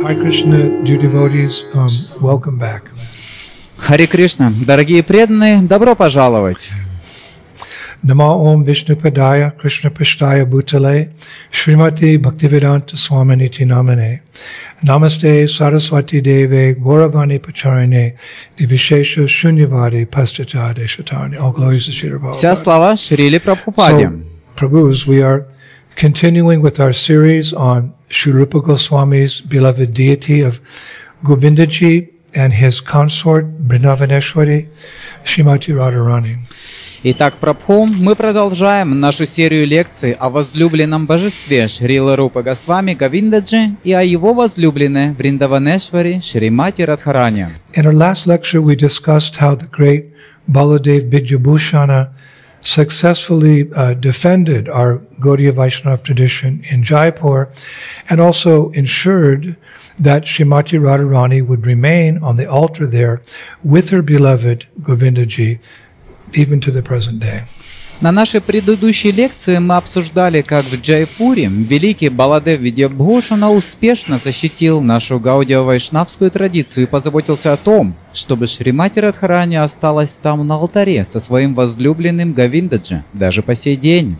Hare Krishna, dear devotees, welcome back. Харе Кришна, дорогие преданные, добро пожаловать. Nama Om Vishnu Padaya Krishna Pashtaya Bhutale Srimati Bhaktivedanta Swaminiti Namane Namaste Saraswati Deve Gauravani Pacharine Nivishesha Shunyavadi Pastachade Shatarni. All glories to Srila Prabhupada. Вся слава Шриле Прабхупаде. So, Prabhus, we are continuing with our series on Sri Rupa Goswami's beloved deity of Govindaji and his consort Vrindavaneshwari, Srimati Radharani. Итак, Прабху, мы продолжаем нашу серию лекций о возлюбленном божестве Шрила Рупы Госвами Говиндаджи и о его возлюбленной Вриндаванешвари Шримати Радхарани. In our last lecture, we discussed how the great Baladev Vidyabhushana successfully defended our Gaudiya Vaishnava tradition in Jaipur and also ensured that Srimati Radharani would remain on the altar there with her beloved Govindaji even to the present day. На нашей предыдущей лекции мы обсуждали, как в Джайпуре великий Баладев Видьябхушана успешно защитил нашу гаудио-вайшнавскую традицию и позаботился о том, чтобы Шримати Радхарани осталась там на алтаре со своим возлюбленным Говиндаджи даже по сей день.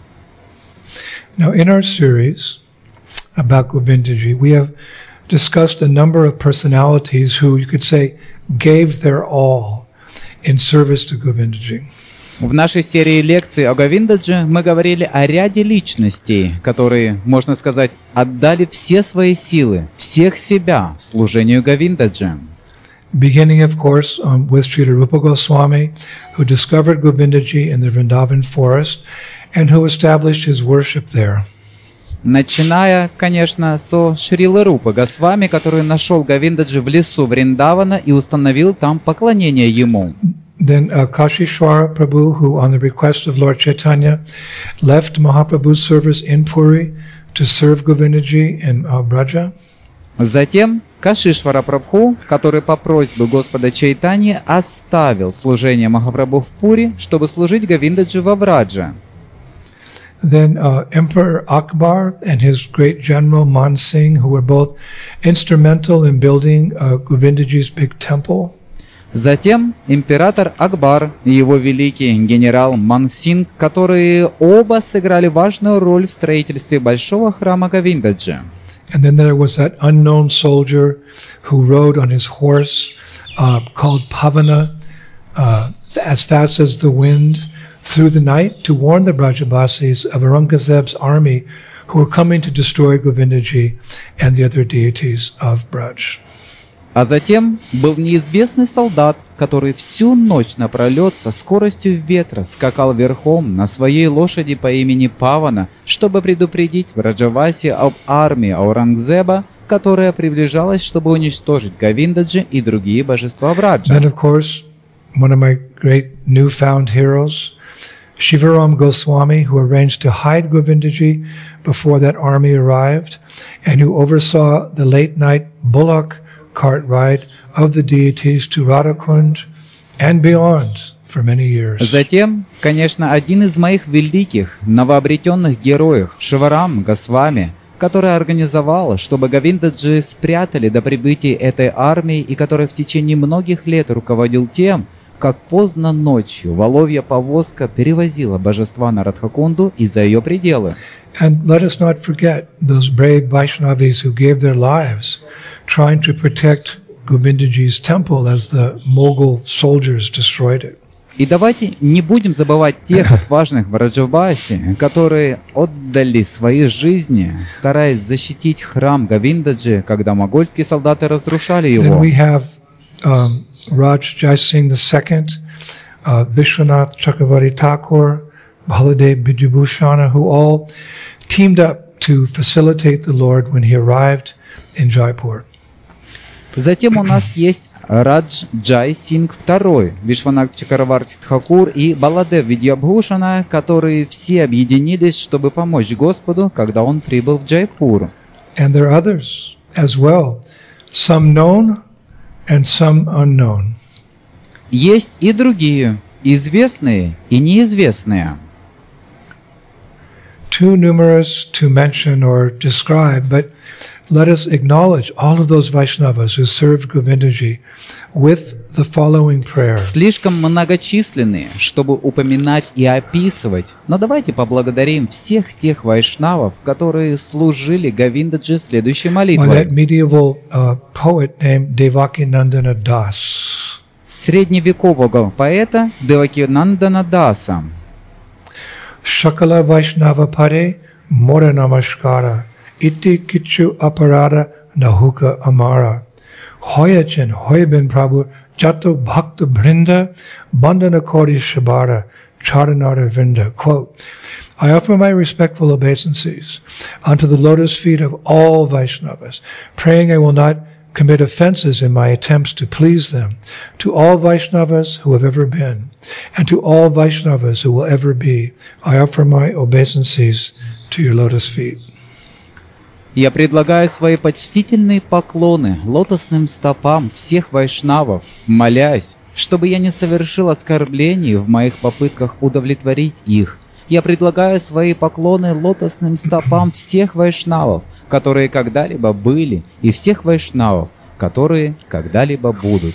Now, in our series about Govindaji, we have discussed a number of personalities who, you could say, gave their all in service to Govindaji. В нашей серии лекций о Говиндаджи мы говорили о ряде личностей, которые, можно сказать, отдали все свои силы, всех себя служению Говиндаджи. Beginning, of course, with Srila Rupa Goswami, who discovered Govindaji in the Vrindavan forest and who established his worship there. Начиная, конечно, со Шрилы Рупы Госвами, который нашел Говиндаджи в лесу Вриндавана и установил там поклонение ему. Then Kashishwara Prabhu, who on the request of Lord Chaitanya left Mahaprabhu's service in Puri to serve Govindaji in Braja. Затем Кашишвара Прабху, который по просьбе Господа Чайтаньи оставил служение Махапрабху в Пури, чтобы служить Говиндаджи во Брадже. Then Emperor Akbar and his great general Man Singh, who were both instrumental in building Govindaji's big temple. Затем император Акбар и его великий генерал Ман Синг, которые оба сыграли важную роль в строительстве большого храма Говиндаджи. And then there was that unknown soldier who rode on his horse called Pavana as fast as the wind through the night to warn the Brajabasis of Aurangzeb's army who were coming to destroy Govindaji and the other deities of Braj. А затем был неизвестный солдат, который всю ночь напролет со скоростью ветра скакал верхом на своей лошади по имени Павана, чтобы предупредить Браджаваси об армии Аурангзеба, которая приближалась, чтобы уничтожить Говиндаджи и другие божества Браджа. Then, of course, one of my great newfound heroes, Shivaram Goswami, who arranged to hide Govindaji before that army arrived, and who oversaw the late-night bullock cart ride of the deities to Radhakund and beyond for many years. Затем, конечно, один из моих великих новообретенных героев, Шиварам Госвами, который организовал, чтобы Говиндаджи спрятали до прибытия этой армии и который в течение многих лет руководил тем, как поздно ночью воловья повозка перевозила божества на Радхакунду и за ее пределы. And let us not forget those brave Vaishnavis who gave their lives trying to protect Govindaji's temple as the Mughal soldiers destroyed it. И давайте не будем забывать тех отважных Браджаваси, которые отдали свои жизни, стараясь защитить храм Говиндаджи, когда могольские солдаты разрушали Then его. we have Raj Jai Singh II, Vishwanath Chakravarti Thakur, Baladev Vidyabhushana, who all teamed up to facilitate the Lord when he arrived in Jaipur. Затем у нас есть Радж Джай Синг II, Вишванат Чакраварти Тхакур и Баладев Видьябхушана, которые все объединились, чтобы помочь Господу, когда он прибыл в Джайпур. And there are others as well, some known and some unknown. Есть и другие, известные и неизвестные. too numerous to mention or describe, but let us acknowledge all of those Vaishnavas who served Govindaji with the following prayer. Слишком многочисленные, чтобы упоминать и описывать, но давайте поблагодарим всех тех вайшнавов, которые служили Говиндаджи следующей By молитвой. that medieval poet named Devakinandana Das. Средневекового поэта Девакинандана Даса. Shakala Vaishnava Pare Mora Namaskara Iti Kichu Aparada Nahuka Amara Hoyachin Hoyabin Prabhu Jato Bhakta Brinda Bandana Kori Shabara Charanara Vinda. Quote, I offer my respectful obeisances unto the lotus feet of all Vaishnavas, praying I will not commit offenses in my attempts to please them, to all Vaishnavas who have ever been, and to all Vaishnavas who will ever be. I offer my obeisances to your lotus feet. Я предлагаю свои почтительные поклоны лотосным стопам всех вайшнавов, молясь, чтобы я не совершил оскорблений в моих попытках удовлетворить их. Я предлагаю свои поклоны лотосным стопам всех вайшнавов, которые когда-либо были, и всех вайшнавов, которые когда-либо будут.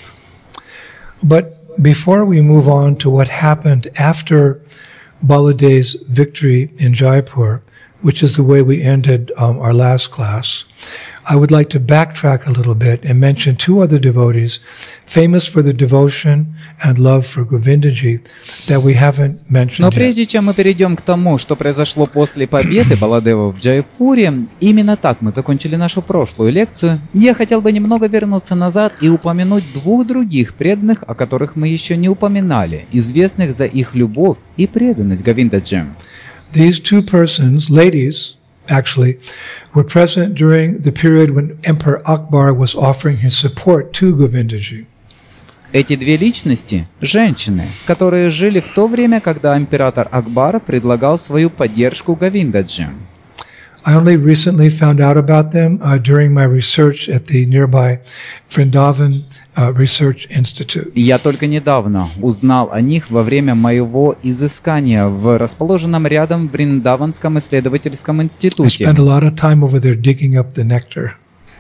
But before we move on to what happened after Baladev's victory in Jaipur, which is the way we ended our last class, I would like to backtrack a little bit and mention two other devotees famous for their devotion and love for Govindaji that we haven't mentioned Но yet. прежде чем мы перейдем к тому, что произошло после победы Баладева в Джайпуре, именно так мы закончили нашу прошлую лекцию, я хотел бы немного вернуться назад и упомянуть двух других преданных, о которых мы еще не упоминали, известных за их любовь и преданность Говиндаджи. These two persons, ladies, actually, were present during the period when Emperor Akbar was offering his support to Govindaji. Эти две личности – женщины, которые жили в то время, когда император Акбар предлагал свою поддержку Говиндаджи. I only recently found out about them during my research at the nearby Vrindavan Research Institute. Я только недавно узнал о них во время моего изыскания в расположенном рядом Вриндаванском исследовательском I институте. spent a lot of time over there digging up the nectar.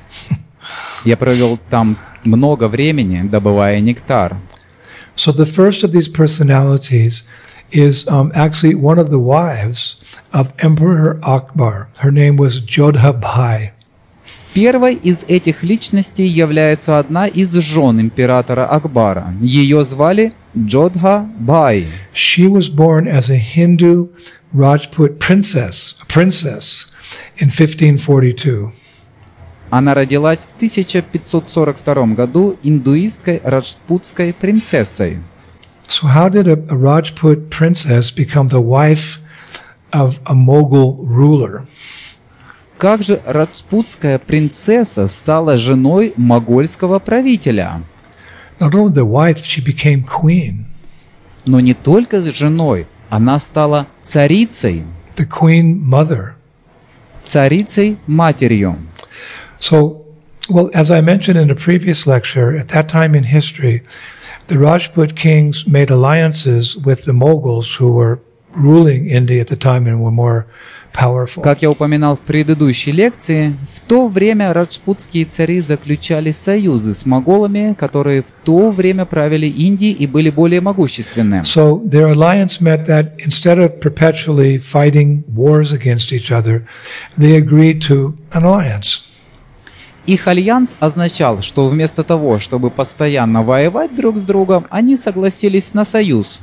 Я провел там много времени, добывая нектар. So the first of these personalities is actually one of the wives of Emperor Akbar. Her name was Jodha Bhai. Первой из этих личностей является одна из жен императора Акбара. Ее звали Джодха Бхай. She was born as a Hindu Rajput princess in 1542. Она родилась в 1542 году индуистской раджпутской принцессой. So how did a Rajput princess become the wife of a Mughal ruler? Как же раджпутская принцесса стала женой могольского правителя? Not only the wife, she became queen. Но не только женой, она стала царицей, The queen mother. царицей-матерью. So, well, as I mentioned in a previous lecture, at that time in history, the Rajput kings made alliances with the Mughals who were ruling India at the time and were more powerful. Как я упоминал в предыдущей лекции, в то время раджпутские цари заключали союзы с моголами, которые в то время правили Индией и были более могущественны. So their alliance meant that instead of perpetually fighting wars against each other, they agreed to an alliance. Их альянс означал, что вместо того, чтобы постоянно воевать друг с другом, они согласились на союз.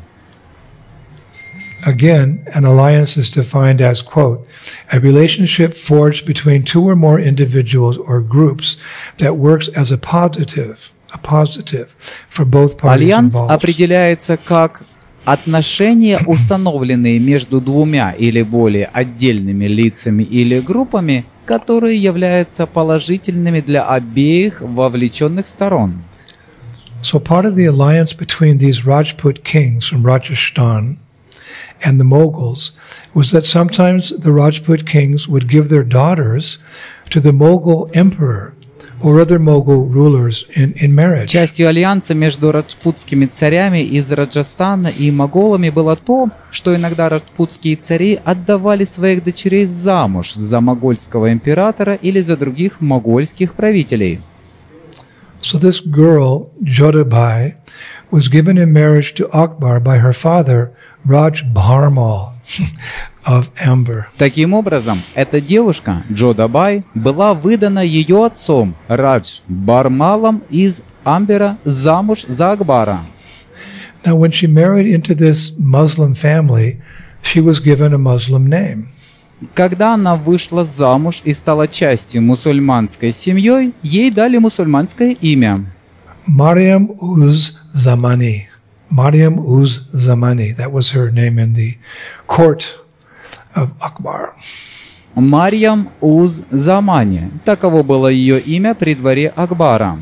Again, an alliance is defined as, quote, a relationship forged between two or more individuals or groups that works as a positive for both parties Альянс involved. определяется как отношения, установленные между двумя или более отдельными лицами или группами, которые являются положительными для обеих вовлеченных сторон. So part of the alliance between these Rajput kings from Rajasthan and the Mughals was that sometimes the Rajput kings would give their daughters to the Mughal emperor or other Mughal rulers in marriage. Частью альянса между раджпутскими царями из Раджастана и моголами было то, что иногда раджпутские цари отдавали своих дочерей замуж за могольского императора или за других могольских правителей. So this girl, Jodhabai, was given in marriage to Akbar by her father, Raj Bharmal of Amber. Таким образом, эта девушка, Джодабай, была выдана ее отцом, Радж Бармалом из Амбера, замуж за Акбара. Now, when she married into this Muslim family, she was given a Muslim name. Когда она вышла замуж и стала частью мусульманской семьей, ей дали мусульманское имя. Maryam Uz Zamani. Maryam Uz Zamani. That was her name in the court of Akbar. Марьям Уз Замани. Таково было ее имя при дворе Акбара.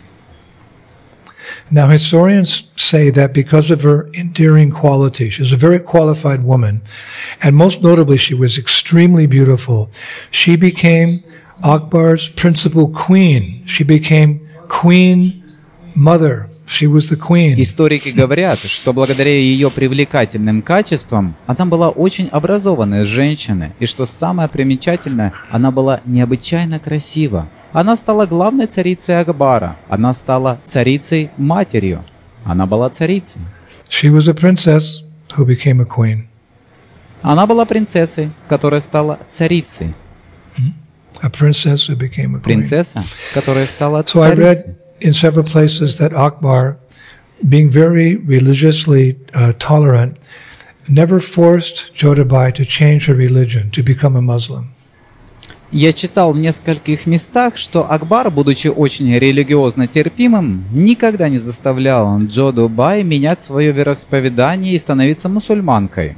Now, historians say that because of her endearing quality, she was a very qualified woman, and most notably, she was extremely beautiful. She became Akbar's principal queen. She became queen mother. She was the queen. Историки говорят, что благодаря ее привлекательным качествам она была очень образованной женщиной, и что самое примечательное, она была необычайно красива. Она стала главной царицей Акбара. Она стала царицей-матерью. Она была царицей. She was a princess who became a queen. Она была принцессой, которая стала царицей. A princess who became a queen. Принцесса, которая стала So I read царицей. in several places that Akbar, being very religiously tolerant, never forced Jodhabai to change her religion, to become a Muslim. Я читал в нескольких местах, что Акбар, будучи очень религиозно терпимым, никогда не заставлял Джодабай менять свое вероисповедание и становиться мусульманкой.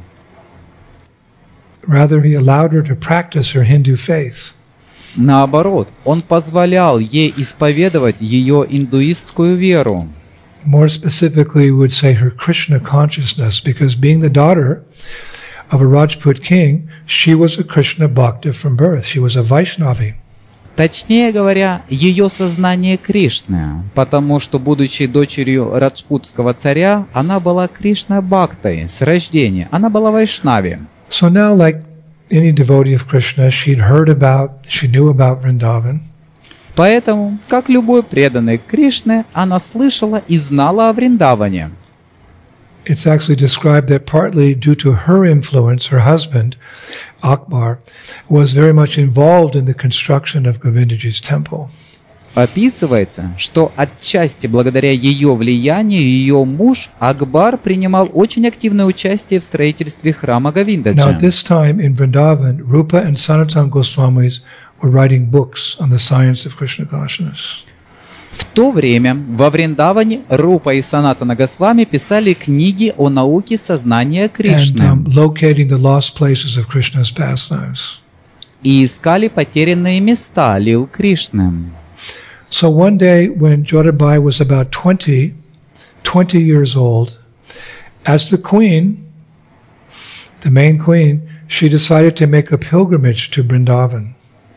Rather, he allowed her to practice her Hindu faith. Наоборот, он позволял ей исповедовать ее индуистскую веру. More specifically, we would say her Krishna consciousness, because being the daughter of a Rajput king, she was a Krishna Bhakta from birth. She was a Vaishnavi. Точнее говоря, ее сознание Кришны, потому что, будучи дочерью раджпутского царя, она была Кришна-бхактой с рождения, она была вайшнави. So now, like any devotee of Krishna, she knew about Vrindavan. Поэтому, как любой преданный Кришне, она слышала и знала о Вриндаване. It's actually described that partly due to her influence, her husband, Akbar, was very much involved in the construction of Govindaji's temple. Описывается, что отчасти благодаря ее влиянию ее муж Акбар принимал очень активное участие в строительстве храма Now, Говиндаджи. at this time in Vrindavan, Rupa and Sanatana Goswamis were writing books on the science of Krishna consciousness. В то время во Вриндаване Рупа и Санатана Госвами писали книги о науке сознания And Кришны locating the lost places of Krishna's pastimes. и искали потерянные места лил Кришны. So one day when Jodhabai was about 20 years old, as the queen, the main queen, she decided to make a pilgrimage to Vrindavan.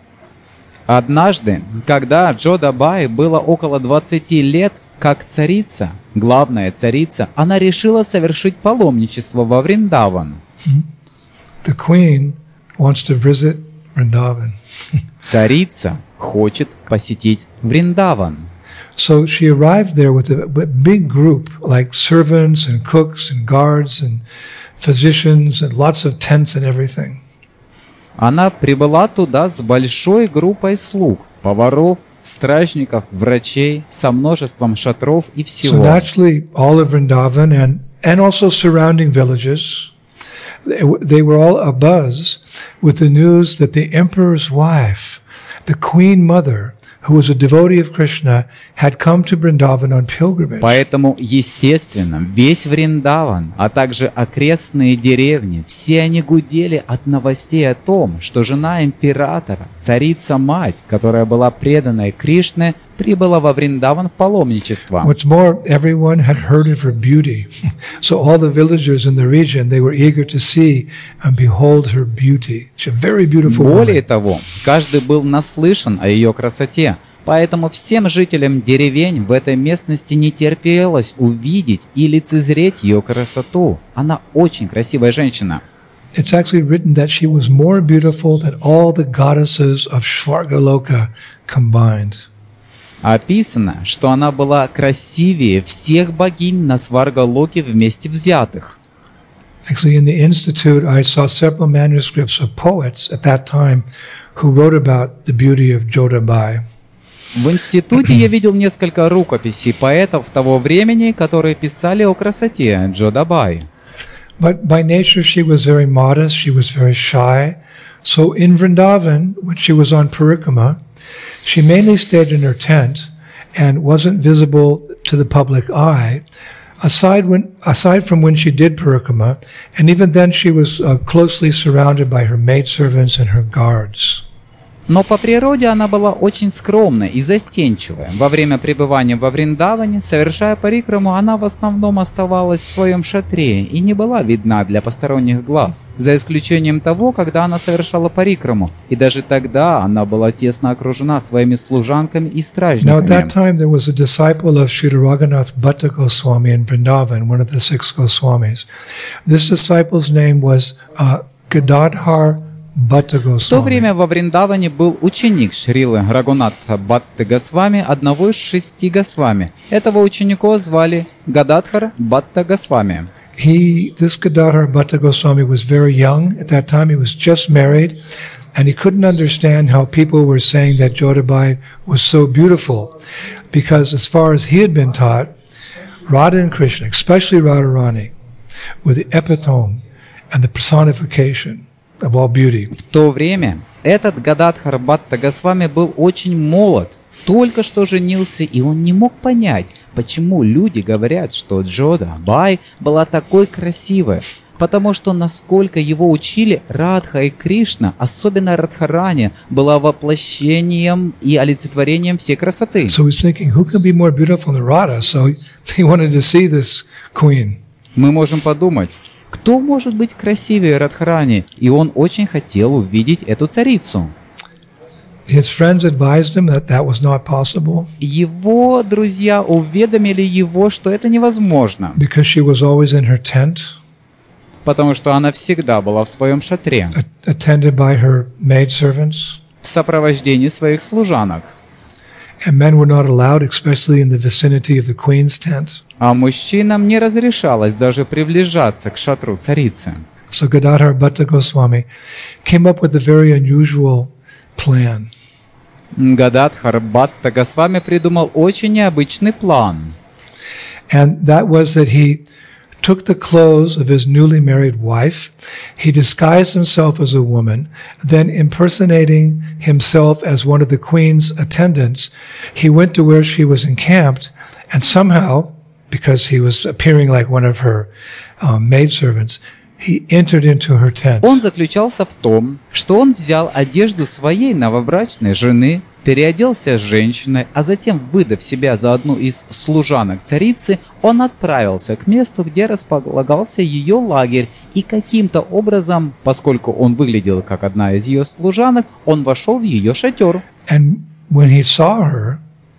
Однажды, когда Джодабай было около 20 лет, как царица, главная царица, она решила совершить паломничество во Вриндаван. The queen wants to visit Vrindavan. Царица хочет посетить Вриндаван. So she arrived there with a big group, like servants and cooks and guards and physicians and lots of tents and everything. Она прибыла туда с большой группой слуг, поваров, стражников, врачей, со множеством шатров и So всего. naturally, all of Vrindavan and also surrounding villages, they were all abuzz with the news that the emperor's wife, the queen mother, who was a devotee of Krishna, had come to Vrindavan on pilgrimage. Поэтому, естественно, весь Вриндаван, а также окрестные деревни, все они гудели от новостей о том, что жена императора, царица-мать, которая была преданной Кришне, прибыла во Вриндаван в паломничество. What's more, everyone had heard of her beauty. So all the villagers in the region, they were eager to see and behold her beauty. She's a very beautiful Более woman. того, каждый был наслышан о ее красоте, Поэтому всем жителям деревень в этой местности не терпелось увидеть и лицезреть ее красоту. Она очень красивая женщина. It's actually written that she was more beautiful than all the goddesses of Svargaloka combined. Описано, что она была красивее всех богинь на Сваргалоке вместе взятых. Actually, in the Institute, I saw several manuscripts of poets at that time who wrote about the beauty of Jodabai. В институте я видел несколько рукописей поэтов того времени, которые писали о красоте Джодабай. But by nature, she was very modest, she was very shy. So in Vrindavan, when she was on Parikrama, she mainly stayed in her tent and wasn't visible to the public eye, aside from when she did Parikrama, and even then she was closely surrounded by her maidservants and her guards. Но по природе она была очень скромной и застенчивая. Во время пребывания во Вриндаване, совершая парикраму, она в основном оставалась в своем шатре и не была видна для посторонних глаз, за исключением того, когда она совершала парикраму, и даже тогда она была тесно окружена своими служанками и Now at that стражниками. time there was a disciple of Sri Raghunath Bhatta Goswami in Vrindavan, one of the 6 Goswamis. This disciple's name was Gadadhar Bhatta В то Goswami. время во Вриндаване был ученик Шрилы Рагунатха Бхатты Госвами, одного из 6 Госвами. Этого ученика звали Гададхар Бхатта Госвами. This Gadadhar Bhatta Goswami was very young. At that time he was just married, and he couldn't understand how people were saying that Jodabai was so beautiful, because as far as he had been taught, Radha and Krishna, especially Radharani, were the epitome and the personification of all beauty. В то время этот Гададхар Бхатта Госвами был очень молод, только что женился, и он не мог понять, почему люди говорят, что Джодабай была такой красивой, потому что, насколько его учили, Радха и Кришна, особенно Радхарани, была воплощением и олицетворением всей красоты. So he's thinking, who can be more beautiful than Radha? So he wanted to see this queen. Мы можем подумать, кто может быть красивее Радхарани? И он очень хотел увидеть эту царицу. His friends advised him that that was not possible Его друзья уведомили его, что это невозможно, because she was always in her tent, потому что она всегда была в своем шатре, attended by her maidservants, в сопровождении своих служанок. and men were not allowed, especially in the vicinity of the queen's tent. А мужчинам не разрешалось даже приближаться к шатру царицы. So Gadadhar Bhatta Goswami came up with a very unusual plan. Гададхар Бхатта Госвами придумал очень необычный план. And that was that he took the clothes of his newly married wife, he disguised himself as a woman, then impersonating himself as one of the queen's attendants, he went to where she was encamped, and somehow, because he was appearing like one of her maidservants, he entered into her tent. Он заключался в том, что он взял одежду своей новобрачной жены, переоделся женщиной, а затем, выдав себя за одну из служанок царицы, он отправился к месту, где располагался ее лагерь, и каким-то образом, поскольку он выглядел как одна из ее служанок, он вошел в ее шатер. And when he saw her,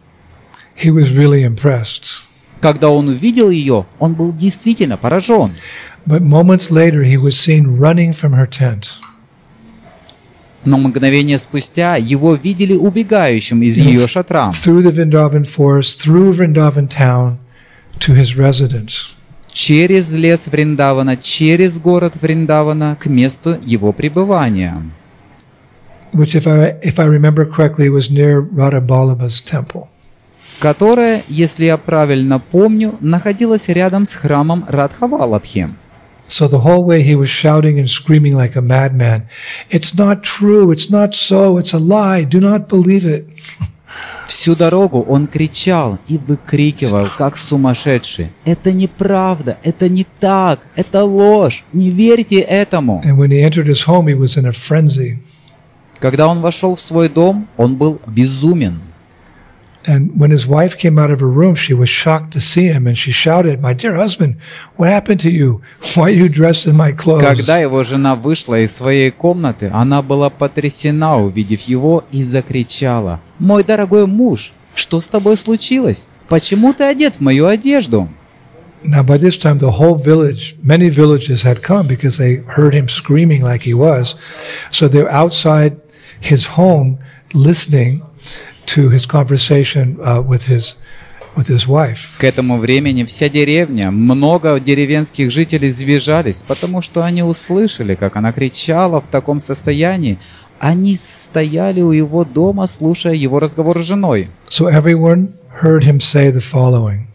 he was really impressed. Когда он увидел ее, он был действительно поражен. But moments later, he was seen running from her tent. Но мгновение спустя его видели убегающим из ее шатра. Through the Vrindavan forest, through Vrindavan town, to his residence. Через лес Вриндавана, через город Вриндавана к месту его пребывания. Which, if I remember correctly, was near Radha Vallabha's temple. Которая, если я правильно помню, находилась рядом с храмом Радхавалабхи. So the whole way he was shouting and screaming like a madman, "It's not true, it's not so, it's a lie, do not believe it." Всю дорогу он кричал и выкрикивал, как сумасшедший: «Это неправда, это не так, это ложь, не верьте этому!» And when he entered his home, he was in a frenzy. Когда он вошел в свой дом, он был безумен. And when his wife came out of her room, she was shocked to see him, and she shouted, "My dear husband, what happened to you? Why are you dressed in my clothes?" Когда его жена вышла из своей комнаты, она была потрясена, увидев его, и закричала: «Мой дорогой муж, что с тобой случилось? Почему ты одет в мою одежду?» Now, by this time, the whole village, many villages had come because they heard him screaming like he was. So they were outside his home listening to his conversation with his wife. К этому времени вся деревня, много деревенских жителей сбежались, потому что они услышали, как она кричала в таком состоянии. Они стояли у его дома, слушая его разговор с женой. So everyone heard him say the following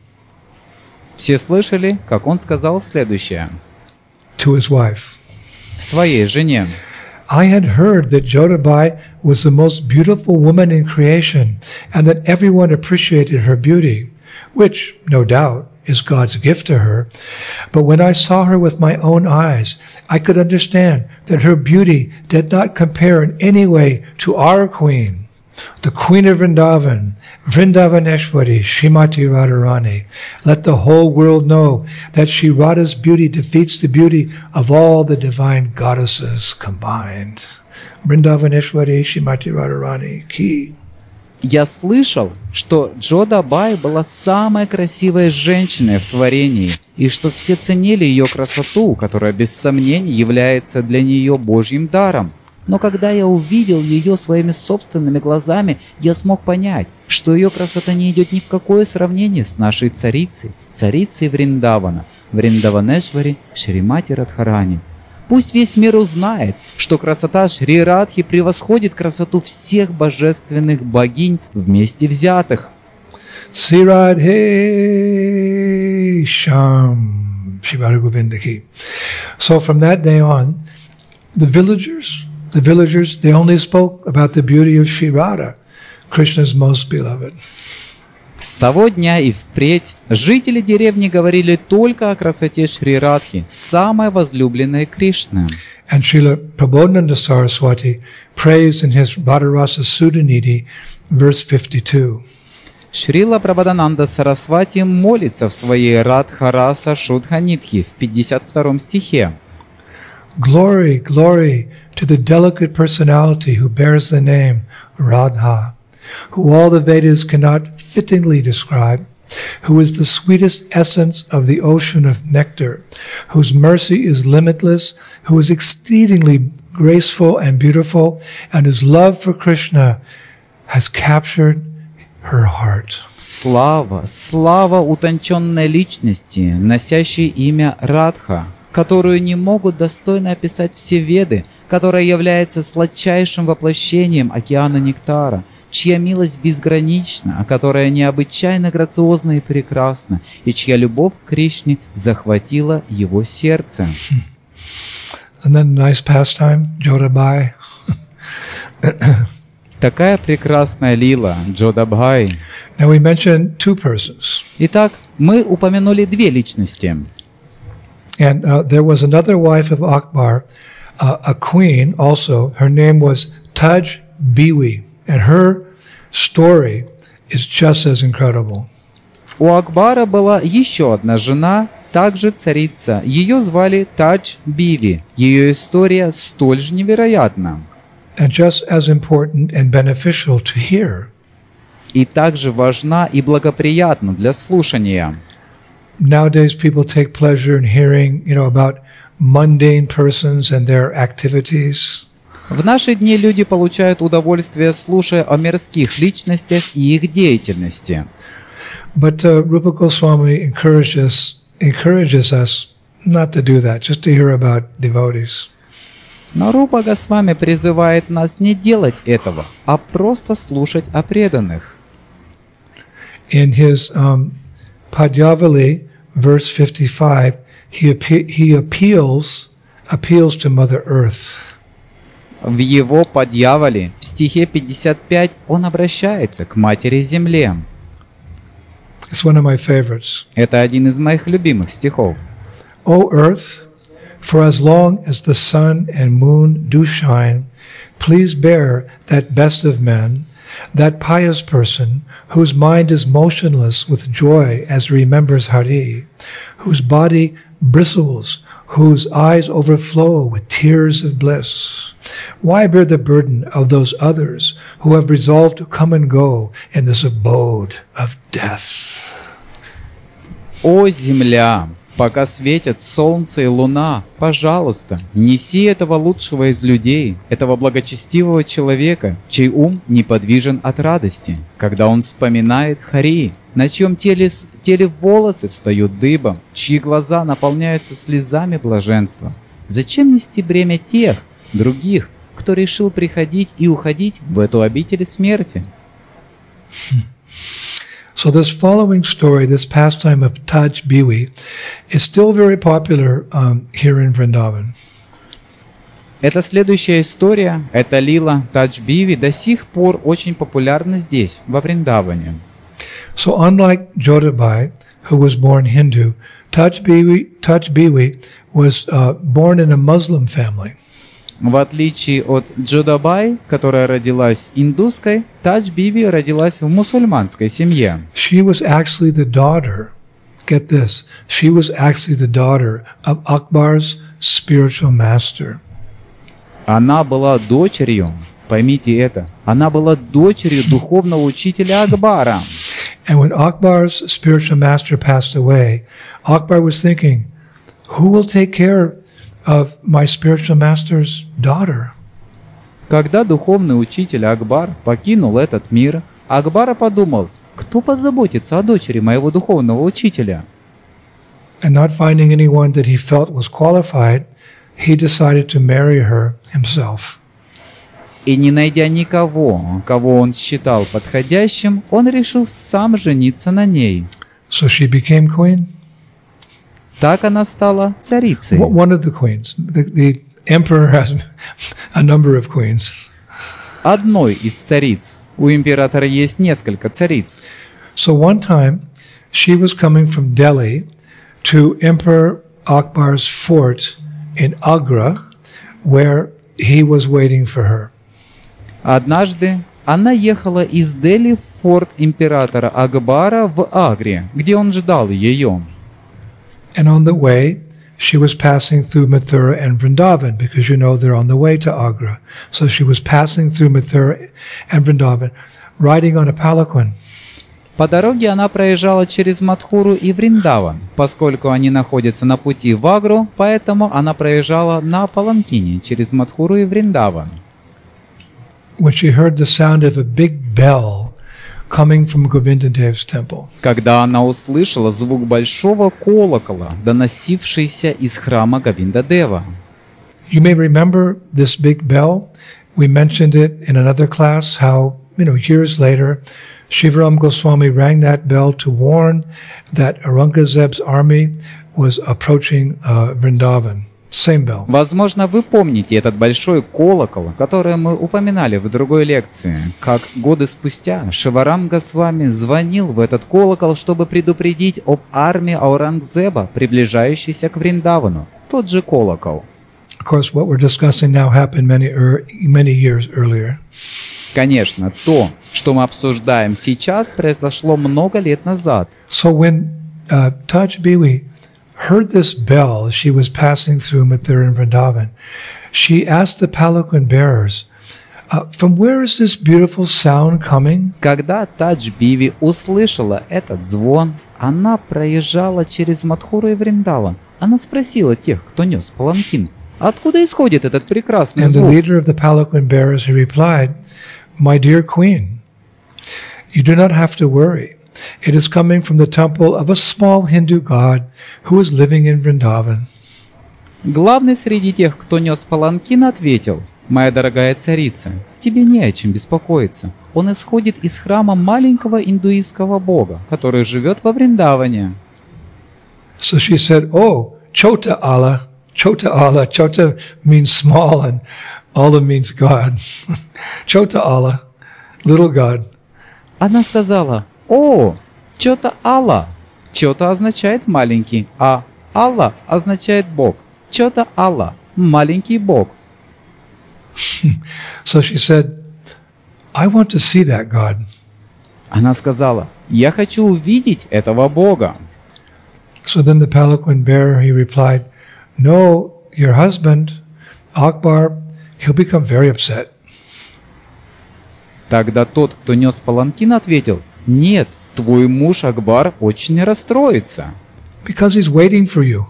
Все слышали, как он сказал следующее to his wife. своей жене. I had heard that Jodabai was the most beautiful woman in creation and that everyone appreciated her beauty, which, no doubt, is God's gift to her. But when I saw her with my own eyes, I could understand that her beauty did not compare in any way to our queen, the queen of Vrindavan, Vrindavaneshwari, Shrimati Radharani. Let the whole world know that Shri Radha's beauty defeats the beauty of all the divine goddesses combined. Vrindavaneshwari, Shrimati Radharani, Ki. Я слышал, что Джодабай была самой красивой женщиной в творении, и что все ценили ее красоту, которая без сомнений является для нее Божьим даром. Но когда я увидел ее своими собственными глазами, я смог понять, что ее красота не идет ни в какое сравнение с нашей царицей, царицей Вриндавана, Вриндаванешвари Шримати Радхарани. Пусть весь мир узнает, что красота Шри Радхи превосходит красоту всех божественных богинь вместе взятых. Sri Radhe Sham Shri Radha Govinda Ki. So from that day on, the villagers, they only spoke about the beauty of Shri Radha, Krishna's most beloved. С того дня и впредь жители деревни говорили только о красоте Шри Радхи, самой возлюбленной Кришны. And Srila Prabodhananda Saraswati prays in his Radharasa Sudhanidhi, verse 52. Шрила Прабхадананда Сарасвати молится в своей Радхараса Шудханидхи в 52 стихе. Glory, glory to the delicate personality who bears the name Radha, who all the Vedas cannot fittingly describe, who is the sweetest essence of the ocean of nectar, whose mercy is limitless, who is exceedingly graceful and beautiful, and whose love for Krishna has captured her heart. Слава, слава утонченной личности, носящей имя Радха, которую не могут достойно описать все Веды, которая является сладчайшим воплощением океана нектара, чья милость безгранична, а которая необычайно грациозна и прекрасна, и чья любовь к Кришне захватила его сердце. And then nice pastime, Jodabai. Такая прекрасная лила, Джодабхай. Now we mentioned two persons. Итак, мы упомянули две личности. And there was another wife of Akbar, a queen also. Her name was Taj Biwi. And her story is just as incredible. У Акбара была еще одна жена, также царица. Ее звали Тадж Биви. Ее история столь же невероятна. And just as important and beneficial to hear. И также важна и благоприятна для слушания. Nowadays people take pleasure in hearing, about mundane persons and their activities. В наши дни люди получают удовольствие, слушая о мирских личностях и их деятельности. But Rupa Goswami encourages us not to do that, just to hear about devotees. Но Рупа Госвами призывает нас не делать этого, а просто слушать о преданных. In his Padyavali, verse 55, he appeals to Mother Earth. В его Падьявали, в стихе 55, он обращается к Матери Земле. It's one of my favorites. Это один из моих любимых стихов. O earth, for as long as the sun and moon do shine, please bear that best of men, that pious person whose mind is motionless with joy as he remembers Hari, whose body bristles, whose eyes overflow with tears of bliss. Why bear the burden of those others who have resolved to come and go in this abode of death? «О, земля, пока светят солнце и луна, пожалуйста, неси этого лучшего из людей, этого благочестивого человека, чей ум неподвижен от радости, когда он вспоминает Хари, на чьем теле волосы встают дыбом, чьи глаза наполняются слезами блаженства. Зачем нести бремя тех, других, кто решил приходить и уходить в эту обитель смерти?» So this following story, this pastime of Taj Biwi, is still very popular here in Vrindavan. Эта следующая история, эта лила Тадж Биви, до сих пор очень популярна здесь, во Вриндаване. So unlike Jodhabai, who was born Hindu, Taj Biwi was born in a Muslim family. В отличие от Джодабай, которая родилась индусской, Тадж Биви родилась в мусульманской семье. She was actually the daughter, get this, she was actually the daughter of Akbar's spiritual master. Она была дочерью, поймите это, она была дочерью духовного учителя Акбара. And when Akbar's spiritual master passed away, Akbar was thinking, who will take care of my spiritual master's daughter? Когда духовный учитель Акбар покинул этот мир, Акбар подумал, кто позаботится о дочери моего духовного учителя? And not finding anyone that he felt was qualified, he decided to marry her himself. И не найдя никого, кого он считал подходящим, он решил сам жениться на ней. So she became queen? Так она стала царицей. One of the queens. The emperor has a number of queens. Одной из цариц. У императора есть несколько цариц. So one time, she was coming from Delhi to Emperor Akbar's fort in Agra, where he was waiting for her. Однажды она ехала из Дели в форт императора Акбара в Агре, где он ждал ее. And on the way, she was passing through Mathura and Vrindavan, because you know they're on the way to Agra. So she was passing through Mathura and Vrindavan, riding on a palanquin. По дороге она проезжала через Мадхуру и Вриндаван. Поскольку они находятся на пути в Агру, поэтому она проезжала на паланкине через Мадхуру и Вриндаван. When she heard the sound of a big bell coming from Govindadev's temple. Когда она услышала звук большого колокола, доносившийся из храма Говиндадева. You may remember this big bell. We mentioned it in another class, how, years later, Shivaram Goswami rang that bell to warn that Aurangzeb's army was approaching Vrindavan. Same bell. Возможно, вы помните этот большой колокол, который мы упоминали в другой лекции, как годы спустя Шиварам Госвами звонил в этот колокол, чтобы предупредить об армии Аурангзеба, приближающейся к Вриндавану. Тот же колокол. Of course, what we're discussing now happened many years earlier. Конечно, то, что мы обсуждаем сейчас, произошло много лет назад. So when Taj Biwi heard this bell as she was passing through Mathura and Vrindavan, she asked the palanquin bearers, from where is this beautiful sound coming? Когда Тадж Биви услышала этот звон, она проезжала через Мадхуру и Вриндаван. Она спросила тех, кто нес паланкин, откуда исходит этот прекрасный And the звук? leader of the palanquin bearers, he replied, my dear queen, you do not have to worry. It is coming from the temple of a small Hindu god who is living in Vrindavan. Главный среди тех, кто нес паланкин, ответил, «Моя дорогая царица, тебе не о чем беспокоиться. Он исходит из храма маленького индуистского бога, который живет во Вриндаване». So she said, oh, Chota Allah. Chota means small and Allah means God. Chota Allah, little God. Она сказала, «О, Чота Алла». Чота означает «маленький», а Алла означает «бог». Чота Алла, маленький бог. So she said, I want to see that God. Она сказала, «Я хочу увидеть этого Бога». So then the palanquin bearer, he replied, no, your husband, Akbar, he'll become very upset. Тогда тот, кто нес паланкин, ответил, «Нет, твой муж Акбар очень расстроится, Because he's waiting for you.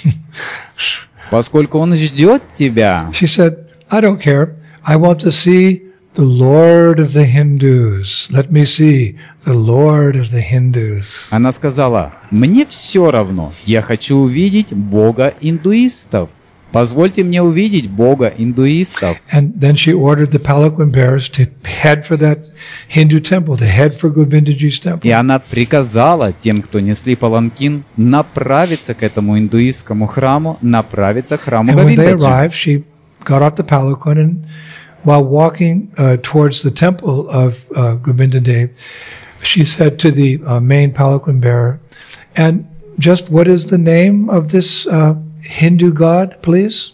поскольку он ждет тебя». She said, I don't care. I want to see the Lord of the Hindus. Let me see the Lord of the Hindus. Она сказала, «Мне все равно, я хочу увидеть Бога индуистов. Позвольте мне увидеть Бога индуистов». And then she ordered the palanquin bearers to head for that Hindu temple, to head for Govindaji's И temple. она приказала тем, кто несли паланкин, направиться к этому индуистскому храму, направиться к храму And when they Говиндаджи. arrived, she got off the palanquin and while walking towards the temple of Govinda Dev, she said to the main palanquin bearer, and just what is the name of this Hindu god, please?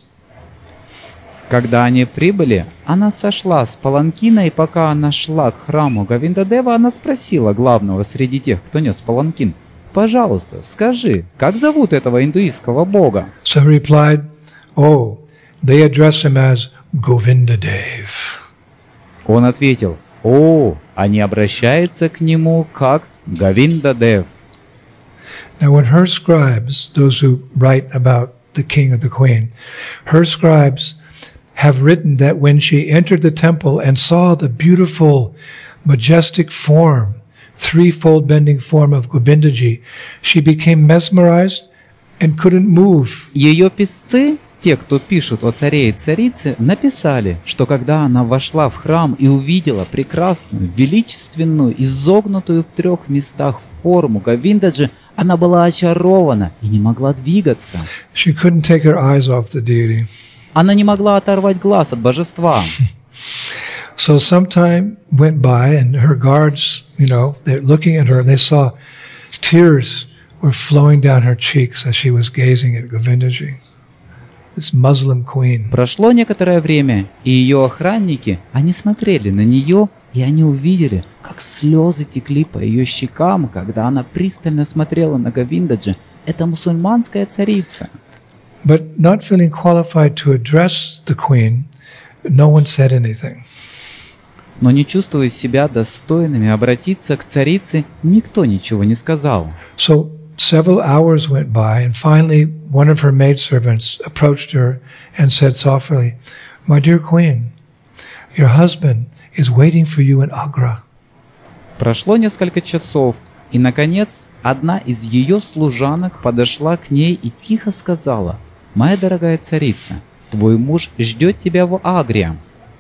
Когда они прибыли, она сошла с паланкина, и пока она шла к храму Говиндадева, она спросила главного среди тех, кто нес паланкин, «Пожалуйста, скажи, как зовут этого индуистского бога?» So he replied, oh, they address him as Govinda Dev. Он ответил, «О, они обращаются к нему как Говиндадев». Now when her scribes, those who write about the king or the queen, her scribes have written that when she entered the temple and saw the beautiful, majestic form, threefold bending form of Govindaji, she became mesmerized and couldn't move. Ее писцы, те, кто пишут о царе и царице, написали, что когда она вошла в храм и увидела прекрасную, величественную, изогнутую в 3 местах форму Говиндаджи, она была очарована и не могла двигаться. She couldn't take her eyes off the deity. Она не могла оторвать глаз от божества. So some time went by and her guards, they're looking at her and they saw tears were flowing down her cheeks as she was gazing at Govindaji, this Muslim queen. Прошло некоторое время, и ее охранники, они смотрели на нее, и они увидели, как слезы текли по ее щекам, когда она пристально смотрела на Говиндаджи. Это мусульманская царица. But not feeling qualified to address the queen, no one said anything. Но не чувствуя себя достойными обратиться к царице, никто ничего не сказал. So several hours went by, and finally one of her maidservants approached her and said softly, "My dear queen, your husband is waiting for you in Agra." Прошло несколько часов, и, наконец, одна из ее служанок подошла к ней и тихо сказала, «Моя дорогая царица, твой муж ждет тебя в Агре».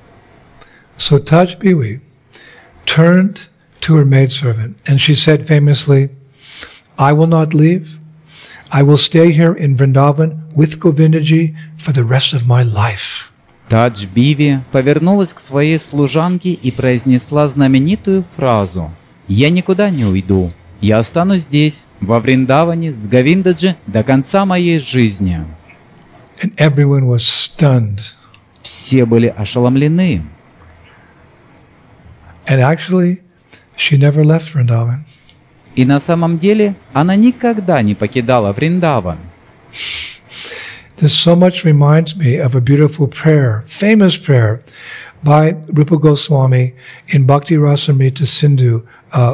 So Taj Biwi turned to her maidservant, and she said famously, "I will not leave. I will stay here in Vrindavan with Govindaji for the rest of my life." Тадж Биви повернулась к своей служанке и произнесла знаменитую фразу «Я никуда не уйду. Я останусь здесь, во Вриндаване, с Говиндаджи до конца моей жизни». And everyone was stunned. Все были ошеломлены. And actually, she never left Vrindavan. И на самом деле она никогда не покидала Вриндаван. This so much reminds me of a beautiful prayer, famous prayer, by Rupa Goswami in Bhakti Rasamrita Sindhu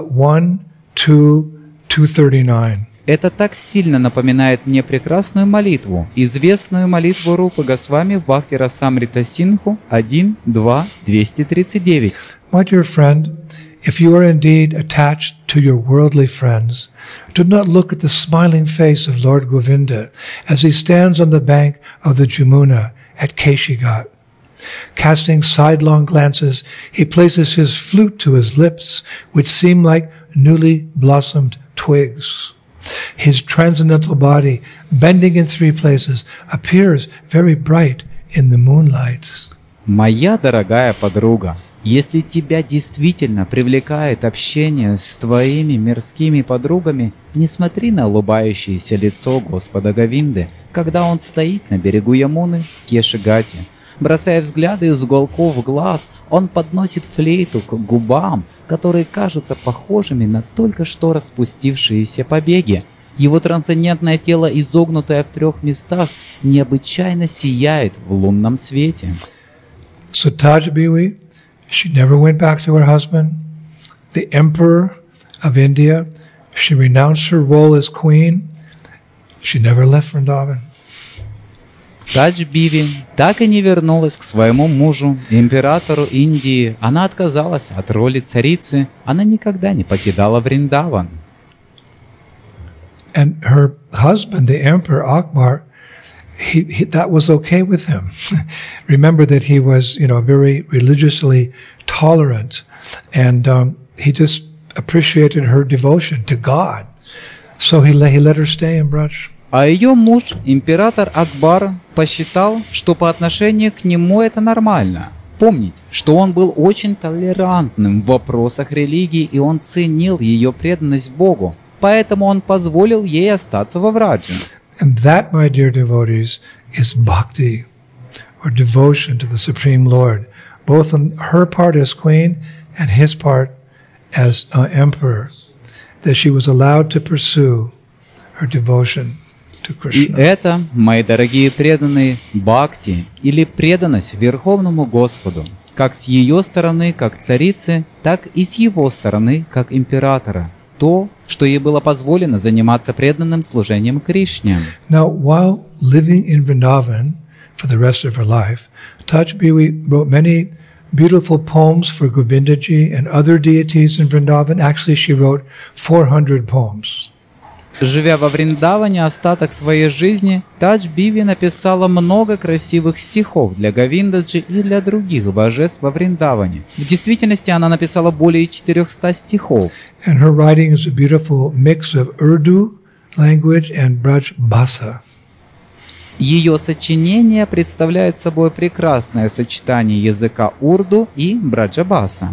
1:239. Это так сильно напоминает мне прекрасную молитву, известную молитву Рупы Госвами в Бхакти Расамрита Синдху 1.2.239. My dear friend, if you are indeed attached to your worldly friends, do not look at the smiling face of Lord Govinda as he stands on the bank of the Jamuna at Keshigat. Casting sidelong glances, he places his flute to his lips, which seem like newly blossomed twigs. His transcendental body, bending in 3 places, appears very bright in the moonlight. Моя дорогая подруга, если тебя действительно привлекает общение с твоими мирскими подругами, не смотри на улыбающееся лицо Господа Говинды, когда он стоит на берегу Ямуны в Кешигате. Бросая взгляды из уголков глаз, он подносит флейту к губам, которые кажутся похожими на только что распустившиеся побеги. Его трансцендентное тело, изогнутое в 3 местах, необычайно сияет в лунном свете. So Taj Biwi, she never went back to her husband. The emperor of India, she renounced her role as queen. She never left Vrindavan. Тадж Биви так и не вернулась к своему мужу, императору Индии. Она отказалась от роли царицы. Она никогда не покидала Вриндаван. And her husband, the emperor Akbar, he that was okay with him. Remember that he was, very religiously tolerant, and he just appreciated her devotion to God. So he let her stay in Braj. А ее муж, император Акбар, посчитал, что по отношению к нему это нормально. Помните, что он был очень толерантным в вопросах религии, и он ценил ее преданность Богу. Поэтому он позволил ей остаться во Врадже. And that, my dear devotees, is bhakti, or devotion to the Supreme Lord, both on her part as queen and his part as emperor, that she was allowed to pursue her devotion to И Krishna. это, мои дорогие преданные, бхакти, или преданность Верховному Господу, как с ее стороны, как царицы, так и с его стороны, как императора. То, что ей было позволено заниматься преданным служением Кришне. Now, while living in Vrindavan for the rest of her life, Taj Biwi wrote many beautiful poems for Govindaji and other deities in Vrindavan. Actually, she wrote 400 poems. Живя во Вриндаване остаток своей жизни, Тадж Биви написала много красивых стихов для Говиндаджи и для других божеств во Вриндаване. В действительности она написала более 400 стихов. And her writing is a beautiful mix of Urdu language and Braj Bhasa. Ее сочинения представляют собой прекрасное сочетание языка урду и браджабаса.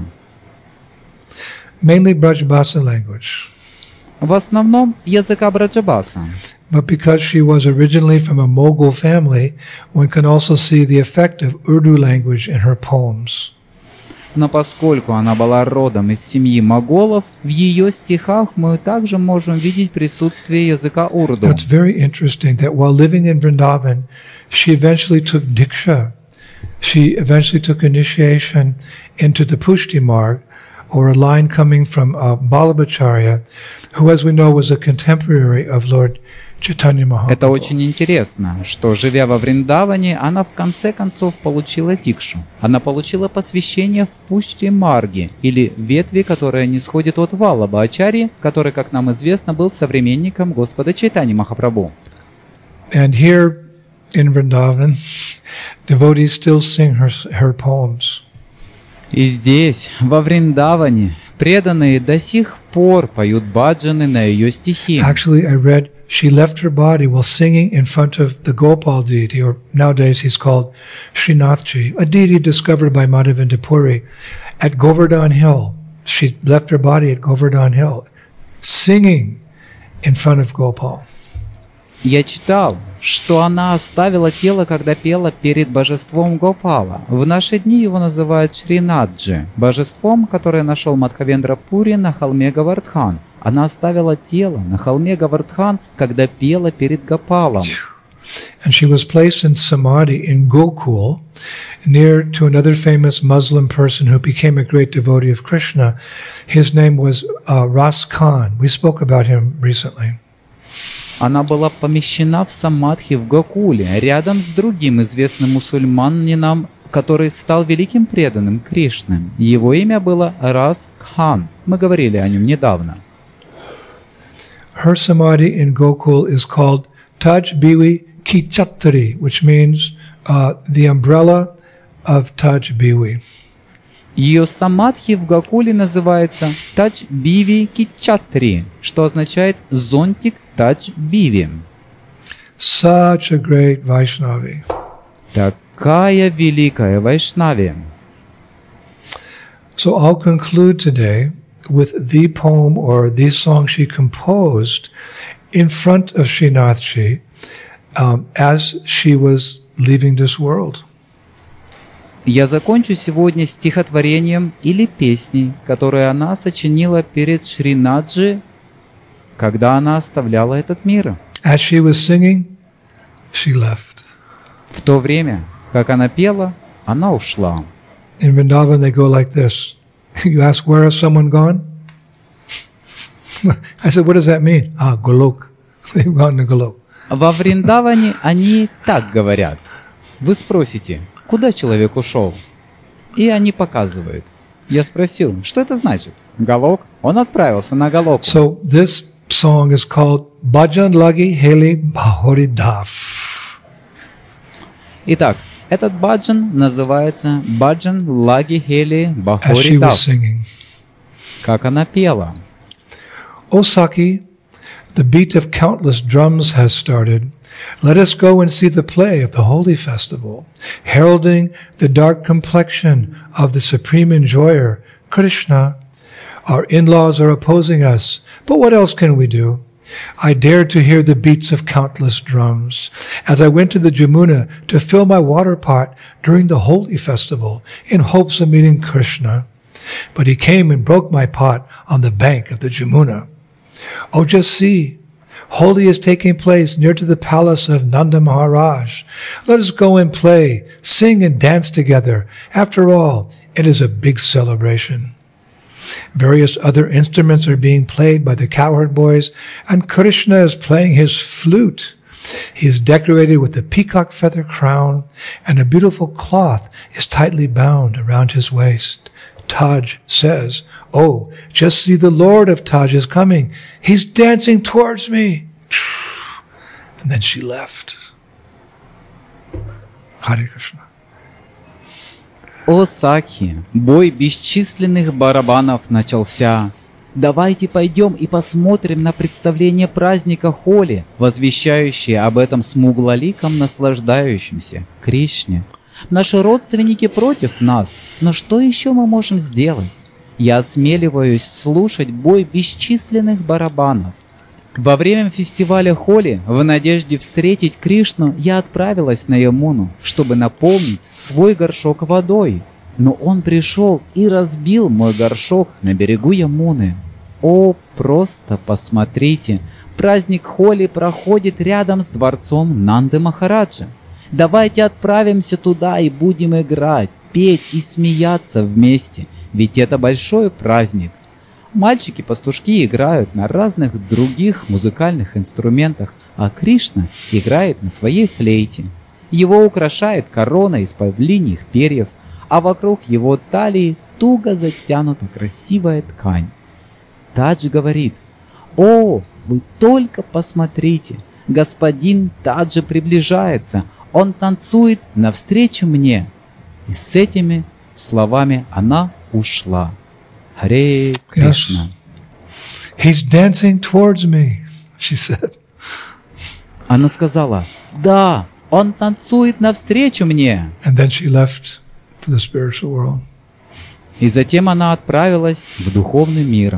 Mainly Braj Bhasa language. В основном языка браджабаса. But because she was originally from a Mughal family, one can also see the effect of Urdu language in her poems. Но поскольку она была родом из семьи моголов, в ее стихах мы также можем видеть присутствие языка урду. It's very interesting that while living in Vrindavan, she eventually took Diksha. She eventually took initiation into the Pushti Marg, or a line coming from Balabhacharya, who, as we know, was a contemporary of Lord Chaitanya Mahaprabhu. Это очень интересно, что, живя во Вриндаване, она в конце концов получила дикшу. Она получила посвящение в Пушти Марги, или ветви, которая не сходит от Валлаба Ачарьи, который, как нам известно, был современником Господа Чайтаньи Махапрабху. And here in Vrindavan, devotees still sing her poems. И здесь, во Вриндаване, преданные до сих пор поют баджаны на ее стихи. Actually, I read she left her body while singing in front of the Gopal deity, or nowadays he's called Srinathji, a deity discovered by Madhavendra Puri at Govardhan Hill. She left her body at Govardhan Hill, singing in front of Gopal. Я читал, что она оставила тело, когда пела перед божеством Гопала. В наши дни его называют Шринаджи, божеством, которое нашел Мадхавендра Пури на холме Гавардхан. Она оставила тело на холме Гавардхан, когда пела перед Гопалом. And she was placed in Samadhi in Gokul, near to another famous Muslim person who became a great devotee of Krishna. His name was Ras Khan. We spoke about him recently. Она была помещена в Самадхи в Гокуле, рядом с другим известным мусульманином, который стал великим преданным Кришны. Его имя было Рас Кхан. Мы говорили о нем недавно. Her samadhi in Gokul is called Taj Biwi Ki Chatri, which means the umbrella of Taj Biwi. Ее самадхи в Гокуле называется Тадж Биви Кичатри, что означает зонтик Тадж Биви. Such a great Vaishnavi. Такая великая Вайшнави. So I'll conclude today with the poem or the song she composed in front of Srinathji as she was leaving this world. Я закончу сегодня стихотворением или песней, которую она сочинила перед Шринаджи, когда она оставляла этот мир. As she was singing, she left. В то время, как она пела, она ушла. In Vrindavan, they go like this. You ask, where has someone gone? I said, what does that mean? Ah, Golok. They've gone to Golok. Во Вриндаване они так говорят. Вы спросите, куда человек ушел? И они показывают. Я спросил, что это значит? Галок? Он отправился на Галоку. So this song is called Bhajan Lagi Heli Bahori Daf. Итак, этот баджан называется Баджан Лаги Хели As Бахори she was Дав. singing. Как она пела. O Saki, the beat of countless drums has started. Let us go and see the play of the holy festival, heralding the dark complexion of the supreme enjoyer, Krishna. Our in-laws are opposing us, but what else can we do? I dared to hear the beats of countless drums as I went to the Jamuna to fill my water pot during the holy festival in hopes of meeting Krishna. But he came and broke my pot on the bank of the Jamuna. Oh, just see, Holi is taking place near to the palace of Nanda Maharaj. Let us go and play, sing and dance together. After all, it is a big celebration. Various other instruments are being played by the cowherd boys, and Krishna is playing his flute. He is decorated with a peacock feather crown, and a beautiful cloth is tightly bound around his waist. Taj says, "Oh, just see, the Lord of Taj is coming. He's dancing towards me." And then she left. Hare Krishna. О Сакхи, бой бесчисленных барабанов начался. Давайте пойдем и посмотрим на представление праздника Холи, возвещающее об этом смуглоликом наслаждающемся Кришне. Наши родственники против нас, но что еще мы можем сделать? Я осмеливаюсь слушать бой бесчисленных барабанов. Во время фестиваля Холи, в надежде встретить Кришну, я отправилась на Ямуну, чтобы наполнить свой горшок водой. Но он пришел и разбил мой горшок на берегу Ямуны. О, просто посмотрите! Праздник Холи проходит рядом с дворцом Нанды Махараджа. Давайте отправимся туда и будем играть, петь и смеяться вместе, ведь это большой праздник. Мальчики-пастушки играют на разных других музыкальных инструментах, а Кришна играет на своей флейте. Его украшает корона из павлиньих перьев, а вокруг его талии туго затянута красивая ткань. Тадж говорит: «О, вы только посмотрите! Господин Таджа приближается, он танцует навстречу мне!» И с этими словами она ушла. Харе Кришна. Yes. He's dancing towards me, she said. Она сказала: «Да, он танцует навстречу мне!» And then she left to the spiritual world. И затем она отправилась в духовный мир.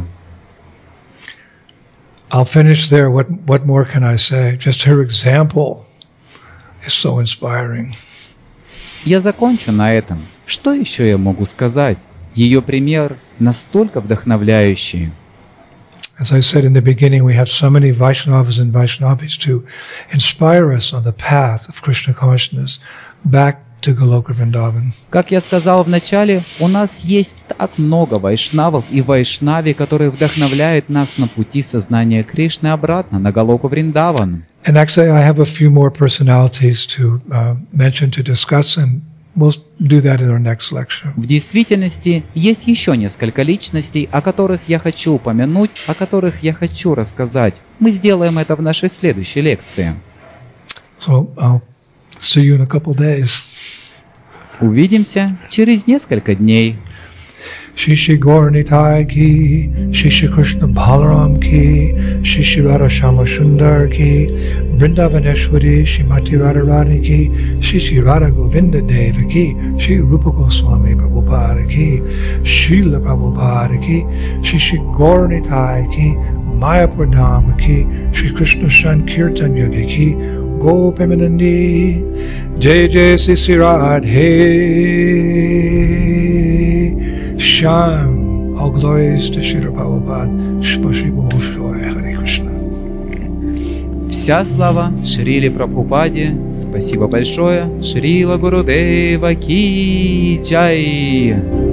I'll finish there. What more can I say? Just her example is so inspiring. Я закончу на этом. Что еще я могу сказать? Ее пример настолько вдохновляющий. As I said in the beginning, we have so many Vaishnavas and Vaishnavis to inspire us on the path of Krishna consciousness back to Goloka Vrindavan. Как я сказал в начале, у нас есть так много вайшнавов и вайшнави, которые вдохновляют нас на пути сознания Кришны обратно на Галоку Вриндаван. And actually, I have a few more personalities to mention, to discuss, and we'll do that in our next lecture. В действительности, есть еще несколько личностей, о которых я хочу упомянуть, о которых я хочу рассказать. Мы сделаем это в нашей следующей лекции. So I'll see you in a couple days. Увидимся через несколько дней. Shishi Gauranitai ki, Shishi Krishna Balaram ki, Shishi Radha Shama Sundar ki, Vrindavaneshwari Shrimati Radharani ki, Shishi Radha Govinda Deva ki, Shri Rupa Goswami Prabhupada ki, Srila Prabhupada ki, Shishi Gauranitai ki, Mayapur Dham ki, Shri Krishna Sankirtan Yoga ki, Gopimanandi, Jai Jai Sisi Radhe, Shyam. All glories to Srila Prabhupada. Spasibo Shivaya. Hare Krishna. Вся слава Шриле Прабхупаде. Спасибо большое. Шрила Гурудева Ки Джай.